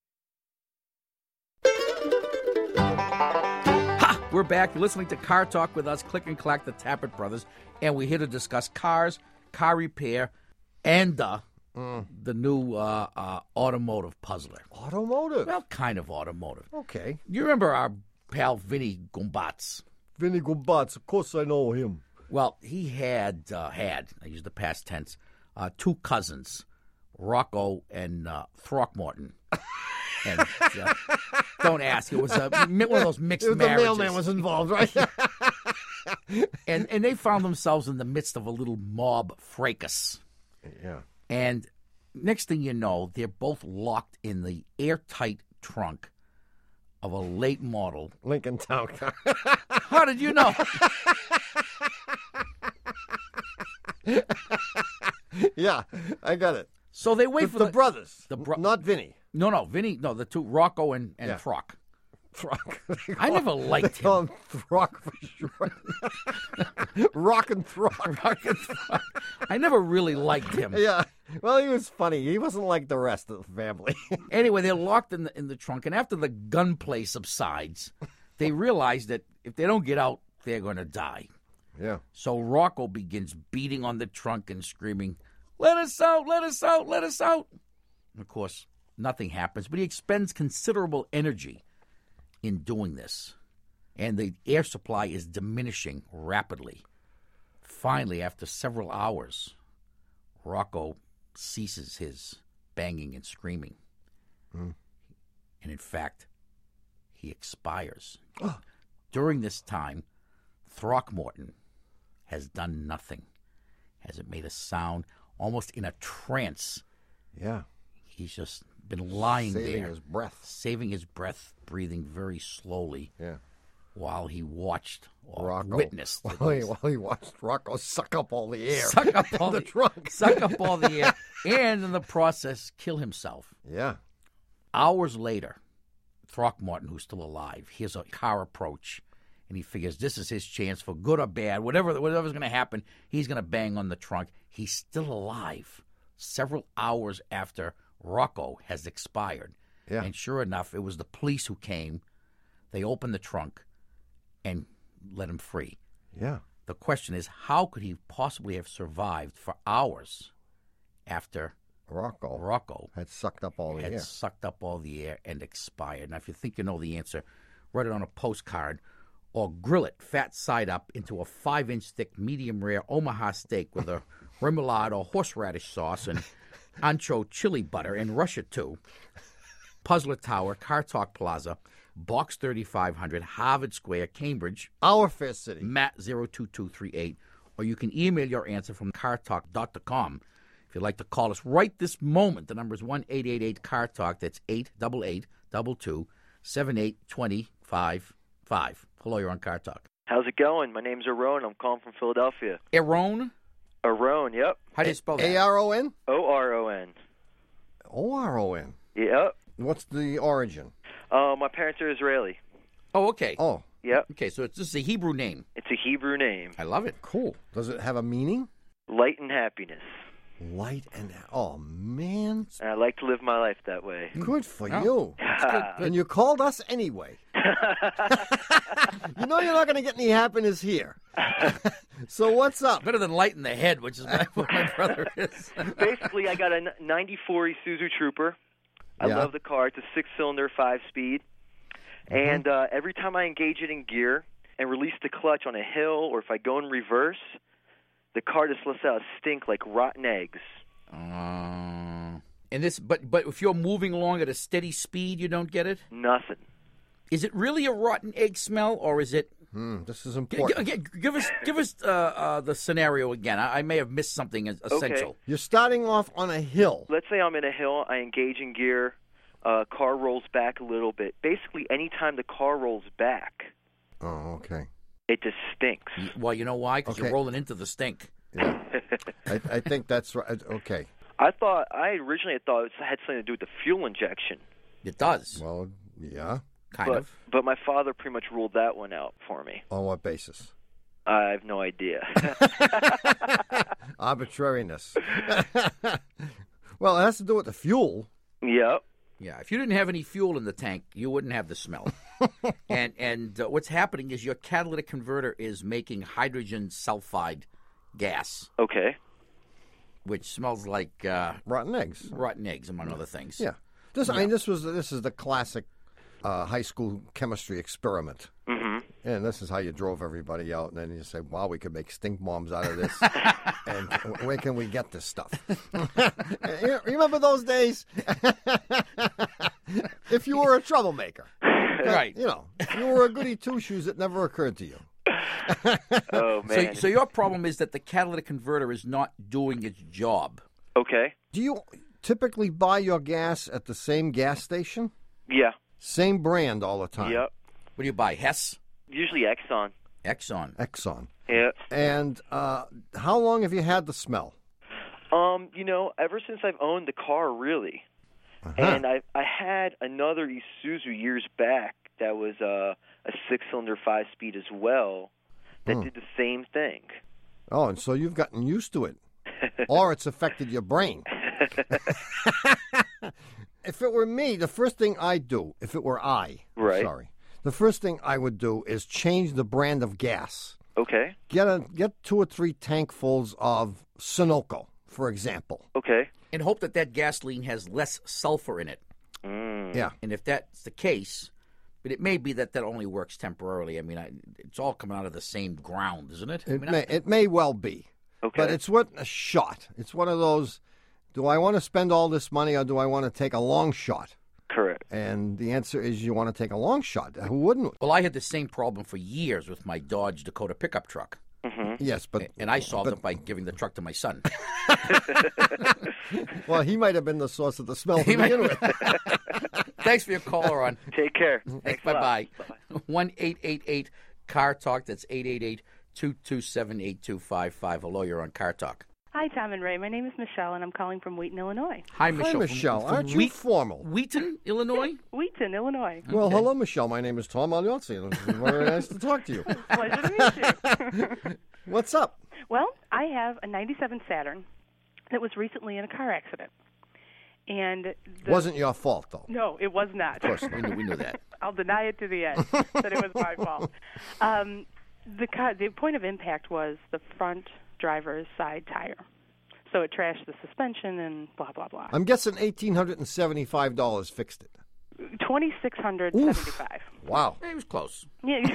Ha! We're back. You're listening to Car Talk with us, Click and Clack, the Tappert brothers, and we're here to discuss cars, car repair, and the new automotive puzzler. Automotive? Well, kind of automotive. Okay. You remember our pal Vinny Gumbatz? Vinny Gumbatz, of course I know him. Well, he had, I use the past tense, two cousins, Rocco and Throckmorton. And don't ask. It was one of those mixed marriages. The mailman was involved, right? and they found themselves in the midst of a little mob fracas. Yeah. And next thing you know, they're both locked in the airtight trunk of a late model Lincoln Town Car. How did you know? Yeah, I got it. So they wait for the brothers. Not Vinny. No, Vinny. No, the two, Rocco and Yeah. Throck. Throck. I never liked They call him. him Throck for short. Rock and Throck. Rock and Throck. I never really liked him. Yeah. Well, he was funny. He wasn't like the rest of the family. Anyway, they're locked in the trunk, and after the gunplay subsides, they realize that if they don't get out, they're going to die. Yeah. So Rocco begins beating on the trunk and screaming, "Let us out! Let us out! Let us out!" And of course, nothing happens, but he expends considerable energy in doing this, and the air supply is diminishing rapidly. Finally, after several hours, Rocco ceases his banging and screaming. And in fact, he expires. During this time, Throckmorton has done nothing. Hasn't made a sound, almost in a trance. Yeah. He's just been lying there. Saving his breath. Saving his breath, breathing very slowly. Yeah. While he watched or Rocco. witnessed. While he watched Rocco suck up all the air. Suck up all the the trunk. Suck up all the air. And in the process, kill himself. Yeah. Hours later, Throckmorton, who's still alive, hears a car approach, and he figures this is his chance for good or bad. Whatever's going to happen, he's going to bang on the trunk. He's still alive several hours after Rocco has expired. Yeah. And sure enough, it was the police who came. They opened the trunk and let him free. Yeah. The question is, how could he possibly have survived for hours after Rocco had sucked up all the air. Sucked up all the air and expired. Now, if you think you know the answer, write it on a postcard or grill it fat side up into a 5-inch thick medium rare Omaha steak with a remoulade or horseradish sauce and ancho chili butter and rush it to Puzzler Tower, Car Talk Plaza, Box 3500, Harvard Square, Cambridge. Our fair city. Matt 02238. Or you can email your answer from cartalk.com. If you'd like to call us right this moment, the number is 1-888-CAR-TALK. That's 888-22-7825-5. Hello, you're on Car Talk. How's it going? My name's Aron. I'm calling from Philadelphia. Aron? Aron, yep. How do you spell that? A-R-O-N? O-R-O-N. O-R-O-N. Yep. What's the origin? My parents are Israeli. Oh, okay. Oh. Yep. Okay, so it's just a Hebrew name. It's a Hebrew name. I love it. Cool. Does it have a meaning? Light and happiness. Light and... Oh, man. And I like to live my life that way. Good for Oh, you. that's good. And you called us anyway. You know you're not going to get any happiness here. So what's up? Better than light in the head, which is what my brother is. Basically, I got a 94 Isuzu Trooper. I Yeah. love the car. It's a 6-cylinder, 5-speed. And every time I engage it in gear and release the clutch on a hill or if I go in reverse, the car just lets out a stink like rotten eggs. And this, but if you're moving along at a steady speed, you don't get it? Nothing. Is it really a rotten egg smell, or is it? This is important. Give us the scenario again. I may have missed something essential. Okay. You're starting off on a hill. Let's say I'm in a hill, I engage in gear, car rolls back a little bit. Basically, anytime the car rolls back, Oh, okay. it just stinks. Well, you know why? Because Okay. you're rolling into the stink. Yeah. I think that's right. Okay. I originally thought it had something to do with the fuel injection. It does. Well, yeah. Kind of. But my father pretty much ruled that one out for me. On what basis? I have no idea. Arbitrariness. Well, it has to do with the fuel. Yep. Yeah, if you didn't have any fuel in the tank, you wouldn't have the smell. and what's happening is your catalytic converter is making hydrogen sulfide gas. Okay. Which smells like rotten eggs. Rotten eggs, among other things. Yeah. This is the classic high school chemistry experiment. Mm-hmm. And this is how you drove everybody out, and then you say, "Wow, we could make stink bombs out of this." And where can we get this stuff? You remember those days? If you were a troublemaker, right? You know, if you were a goody two shoes, it never occurred to you. Oh man. So your problem is that the catalytic converter is not doing its job. Okay. Do you typically buy your gas at the same gas station? Yeah. Same brand all the time? Yep. What do you buy, Hess? Usually Exxon. Exxon. Yeah. And how long have you had the smell? Ever since I've owned the car, really. And I had another Isuzu years back that was a 6-cylinder 5-speed as well that did the same thing. Oh, and so you've gotten used to it. Or it's affected your brain. If it were me, the first thing I'd do, if it were I, Right. the first thing I would do is change the brand of gas. Okay. Get 2 or 3 tankfuls of Sunoco, for example. Okay. And hope that gasoline has less sulfur in it. Yeah. And if that's the case, but it may be that only works temporarily. I mean, it's all coming out of the same ground, isn't it? It may well be. Okay. But it's worth a shot. It's one of those, do I want to spend all this money or do I want to take a long shot? Correct. And the answer is you want to take a long shot. Who wouldn't? Well, I had the same problem for years with my Dodge Dakota pickup truck. Mm-hmm. Yes, but... And I solved it by giving the truck to my son. Well, he might have been the source of the smell to begin with. Thanks for your call, Ron. Take care. Thanks. Bye-bye. 1-888-CAR-TALK. That's 888-227-8255. Hello, you're on Car Talk. Hi, Tom and Ray. My name is Michelle, and I'm calling from Wheaton, Illinois. Hi, Michelle. Michelle. Aren't you formal? Wheaton, Illinois? Wheaton, Illinois. Well, hello, Michelle. My name is Tom Aliozzi. It's very nice to talk to you. Pleasure to meet you. What's up? Well, I have a 97 Saturn that was recently in a car accident. And wasn't your fault, though. No, it was not. Of course, we knew that. I'll deny it to the end that it was my fault. The point of impact was the front driver's side tire. So it trashed the suspension and blah, blah, blah. I'm guessing $1,875 fixed it. $2,675. Wow. It was close. Yeah.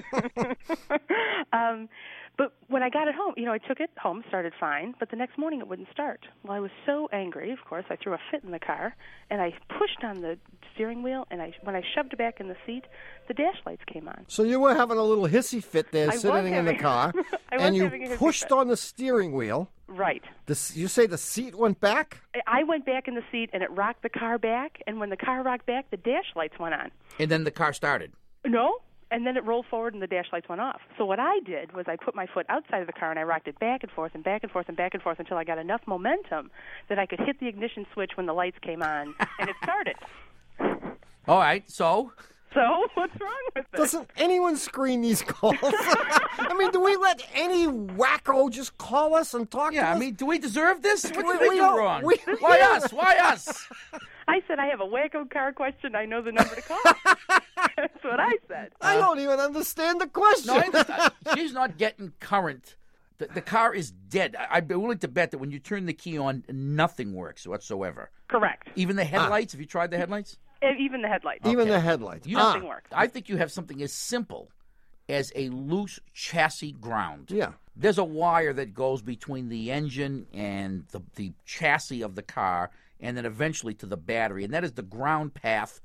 But when I got it home, I took it home, started fine, but the next morning it wouldn't start. Well, I was so angry, of course, I threw a fit in the car, and I pushed on the steering wheel, and when I shoved it back in the seat, the dash lights came on. So you were having a little hissy fit there, I sitting in the car, and you pushed on the steering wheel. Right. You say the seat went back? I went back in the seat, and it rocked the car back, and when the car rocked back, the dash lights went on. And then the car started? No. And then it rolled forward and the dash lights went off. So what I did was I put my foot outside of the car and I rocked it back and forth and back and forth and back and forth until I got enough momentum that I could hit the ignition switch when the lights came on, and it started. All right, so? So what's wrong with it? Doesn't anyone screen these calls? I mean, do we let any wacko just call us and talk to us? I mean, do we deserve this? What did We we do don't- wrong? we- Why us? Why us? I said I have a wacko car question. I know the number to call. That's what I said. I don't even understand the question. No, she's not getting current. The car is dead. I'd be willing to bet that when you turn the key on, nothing works whatsoever. Correct. Even the headlights? Have you tried the headlights? Even the headlights. Even the headlights. Nothing worked. I think you have something as simple as a loose chassis ground. Yeah. There's a wire that goes between the engine and the chassis of the car, and then eventually to the battery. And that is the ground path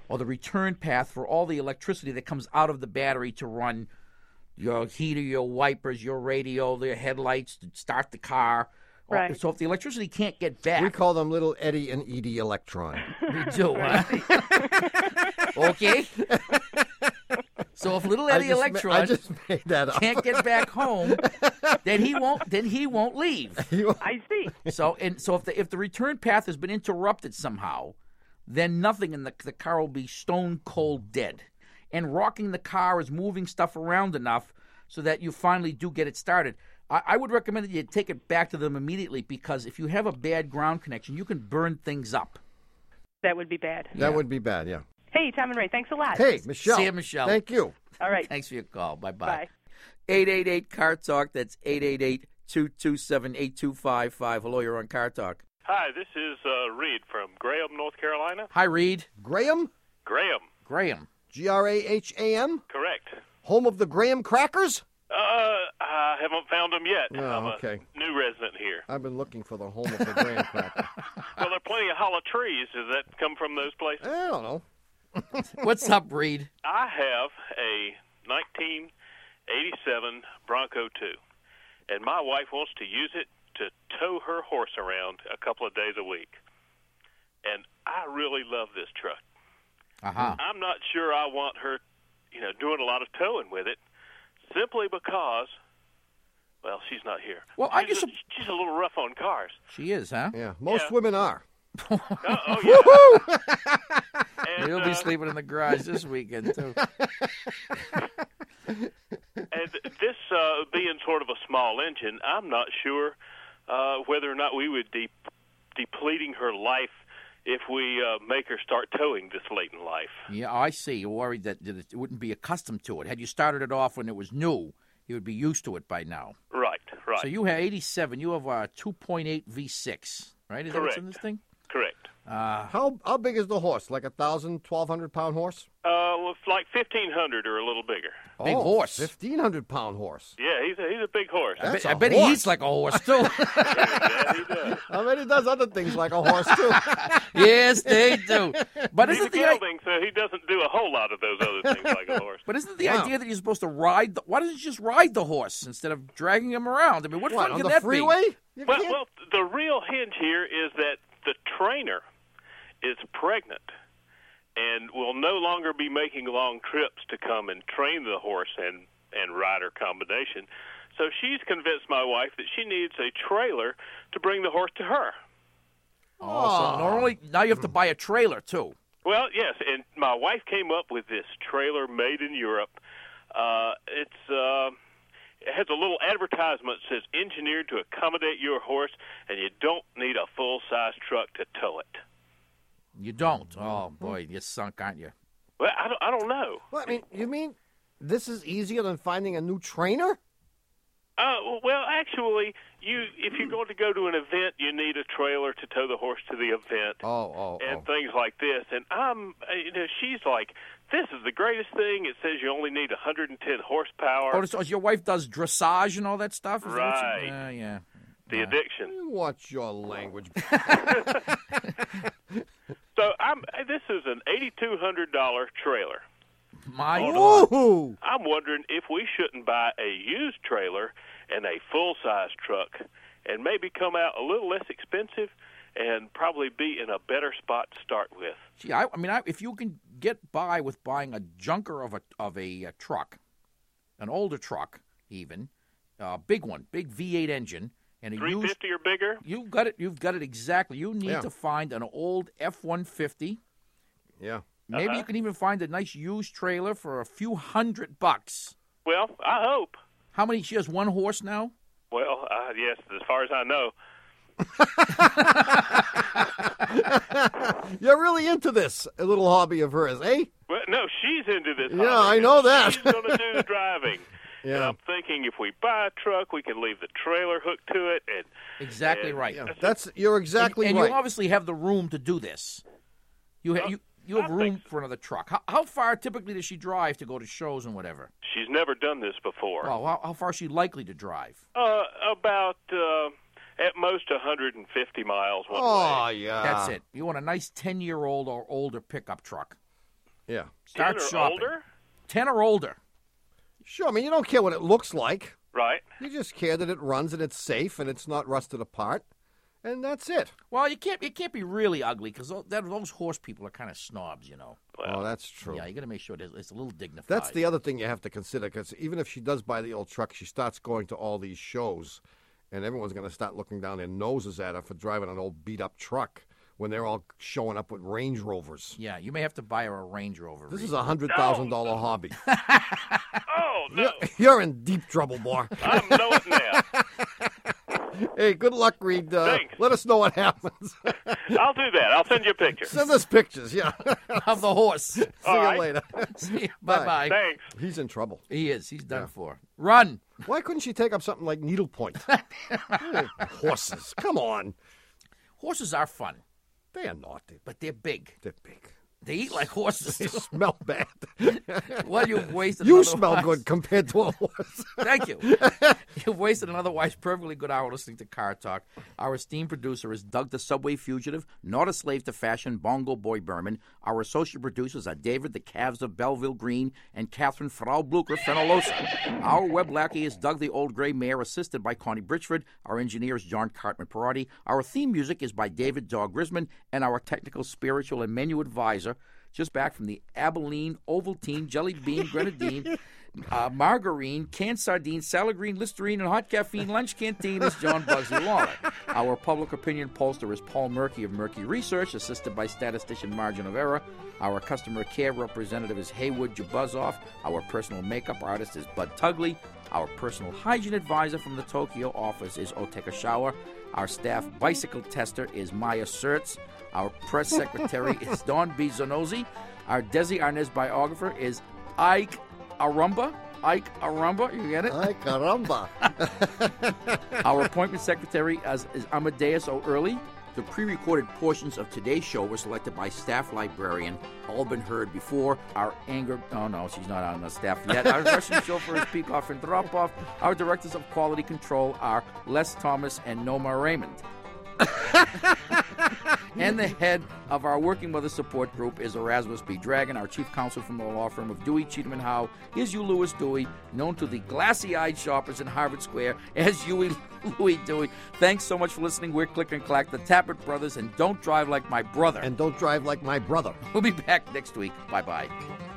or the return path for all the electricity that comes out of the battery to run your heater, your wipers, your radio, the headlights, to start the car. Right. So if the electricity can't get back... We call them little Eddie and Edie Electron. We do, huh? Okay. So if little Eddie Electron I just made that up. can't get back home, then he won't leave. I see. So if the return path has been interrupted somehow, then nothing in the car will be stone cold dead. And rocking the car is moving stuff around enough so that you finally do get it started. I would recommend that you take it back to them immediately, because if you have a bad ground connection, you can burn things up. That would be bad. That would be bad, yeah. Hey, Tom and Ray, thanks a lot. Hey, Michelle. See you, Michelle. Thank you. All right. Thanks for your call. Bye-bye. Bye. 888 Car Talk. That's 888-227-8255. Hello, you're on Car Talk. Hi, this is Reed from Graham, North Carolina. Hi, Reed. Graham? Graham. Graham. Graham? Correct. Home of the Graham crackers? I haven't found them yet. Oh, I'm okay. a new resident here. I've been looking for the home of the Graham cracker. Well, there are plenty of hollow trees. Does that come from those places? I don't know. What's up, Reed? I have a 1987 Bronco 2, and my wife wants to use it to tow her horse around a couple of days a week. And I really love this truck. Uh-huh. I'm not sure I want her, doing a lot of towing with it, simply because, well, she's not here. Well, she's a little rough on cars. She is, huh? Yeah, most women are. Oh, yeah. And, You'll be sleeping in the garage this weekend, too. And this being sort of a small engine, I'm not sure whether or not we would depleting her life if we make her start towing this late in life. Yeah, I see. You're worried that it wouldn't be accustomed to it. Had you started it off when it was new, you would be used to it by now. Right. So you have 87. You have a 2.8 V6, right? Is that what's in this thing? Correct. How big is the horse? Like 1,000, 1,200-pound horse? Well, it's like 1,500 or a little bigger. Big horse. 1,500-pound horse. Yeah, he's a big horse. That's I a bet he horse. eats like a horse, too. Yeah, he does. I bet he does other things like a horse, too. Yes, they do. But He's a isn't the gelding, so he doesn't do a whole lot of those other things like a horse. But isn't the idea that you're supposed to ride? Why doesn't you just ride the horse instead of dragging him around? I mean, what fun on can the that freeway? be? Well, the real hinge here is that the trainer is pregnant and will no longer be making long trips to come and train the horse and rider combination. So she's convinced my wife that she needs a trailer to bring the horse to her. Oh, so normally now you have to buy a trailer too. Well, yes, and my wife came up with this trailer made in Europe. It has a little advertisement that says engineered to accommodate your horse, and you don't need a full-size truck to tow it. You don't. Oh boy, you're sunk, aren't you? Well, I don't know. Well, I mean, you mean this is easier than finding a new trainer? Well, actually, if you're going to go to an event, you need a trailer to tow the horse to the event. And things like this. And she's like, this is the greatest thing. It says you only need 110 horsepower. Oh, so your wife does dressage and all that stuff? Is that what Right. yeah. The addiction. Watch your language. So this is an $8,200 trailer. My God. I'm wondering if we shouldn't buy a used trailer and a full-size truck and maybe come out a little less expensive and probably be in a better spot to start with. See, if you can get by with buying a junker of a truck, an older truck even, big one, big V8 engine, and a 350 or bigger? You've got it exactly. You need to find an old F-150. Yeah. Maybe you can even find a nice used trailer for a few $100. Well, I hope. How many? She has one horse now? Well, yes, as far as I know. You're really into this little hobby of hers, eh? Well, no, she's into this. Yeah, hobby. I know that. She's going to do the driving. Yeah. And I'm thinking if we buy a truck, we can leave the trailer hooked to it. Exactly right. Yeah, you're exactly and right. you obviously have the room to do this. You have room for another truck. How far typically does she drive to go to shows and whatever? She's never done this before. Well, how far is she likely to drive? About at most 150 miles one way. Yeah. That's it. You want a nice 10-year-old or older pickup truck. Yeah. Start 10 or shopping. older? 10 or older. Sure, I mean, you don't care what it looks like. Right. You just care that it runs and it's safe and it's not rusted apart. And that's it. Well, you can't be really ugly because those horse people are kind of snobs, you know. Oh, that's true. Yeah, you got to make sure it's a little dignified. That's the other thing you have to consider, because even if she does buy the old truck, she starts going to all these shows, and everyone's going to start looking down their noses at her for driving an old beat-up truck when they're all showing up with Range Rovers. Yeah, you may have to buy her a Range Rover. This is a $100,000 hobby. Oh, no. You're in deep trouble, boy. I'm knowing that. Hey, good luck, Reed. Thanks. Let us know what happens. I'll do that. I'll send you a picture. Send us pictures, yeah. Of the horse. See All you right. later. See you. Bye-bye. Thanks. He's in trouble. He is. He's done for. Run. Why couldn't she take up something like needlepoint? Horses. Come on. Horses are fun, They are not. but they're big. They're big. They eat like horses. They smell bad. Well, you've wasted You an smell otherwise- good compared to a horse. Thank you. You've wasted an otherwise perfectly good hour listening to Car Talk. Our esteemed producer is Doug the Subway Fugitive, not a slave to fashion, Bongo Boy Berman. Our associate producers are David the Calves of Belleville Green and Catherine Frau Blucher Fenolosa. Our web lackey is Doug the Old Gray Mare, assisted by Connie Bridgeford. Our engineer is John Cartman Parati. Our theme music is by David Dog Grisman, and our technical, spiritual, and menu advisor, just back from the Abilene, Ovaltine, Jelly Bean, Grenadine, margarine, canned sardines, salad green, Listerine, and hot caffeine lunch canteen is John Bugsy Lawler. Our public opinion pollster is Paul Murky of Murky Research, assisted by statistician Margin of Error. Our customer care representative is Haywood Jabuzoff. Our personal makeup artist is Bud Tugley. Our personal hygiene advisor from the Tokyo office is Oteka Shower. Our staff bicycle tester is Maya Sertz. Our press secretary is Dawn B. Zanozzi. Our Desi Arnaz biographer is Ike Arumba. Ike Arumba, you get it? Ay, caramba. Our appointment secretary is Amadeus O'Early. The pre-recorded portions of today's show were selected by staff librarian, all been heard before. Our anger... Oh, no, she's not on the staff yet. Our Russian chauffeur is Peacock and Dropoff. Our directors of quality control are Les Thomas and Noma Raymond. And the head of our Working Mother Support Group is Erasmus B. Dragon. Our chief counsel from the law firm of Dewey, Cheatham & Howe is Hugh Lewis Dewey, known to the glassy-eyed shoppers in Harvard Square as Huey Louie Dewey. Thanks so much for listening. We're Click and Clack, the Tappert Brothers, and don't drive like my brother. And don't drive like my brother. We'll be back next week. Bye-bye.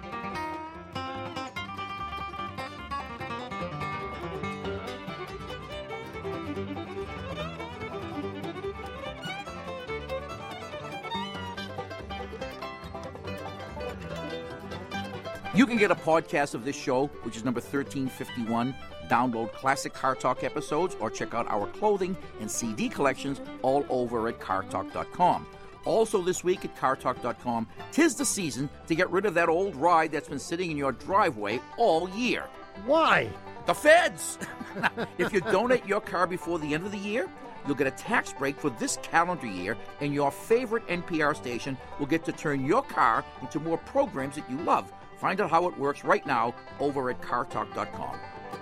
You can get a podcast of this show, which is number 1351. Download classic Car Talk episodes or check out our clothing and CD collections all over at cartalk.com. Also this week at cartalk.com, 'tis the season to get rid of that old ride that's been sitting in your driveway all year. Why? The feds! If you donate your car before the end of the year, you'll get a tax break for this calendar year, and your favorite NPR station will get to turn your car into more programs that you love. Find out how it works right now over at cartalk.com.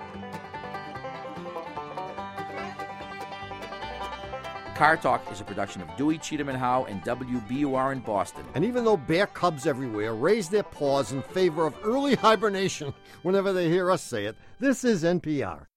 Car Talk is a production of Dewey, Cheatham & Howe and WBUR in Boston. And even though bear cubs everywhere raise their paws in favor of early hibernation whenever they hear us say it, this is NPR.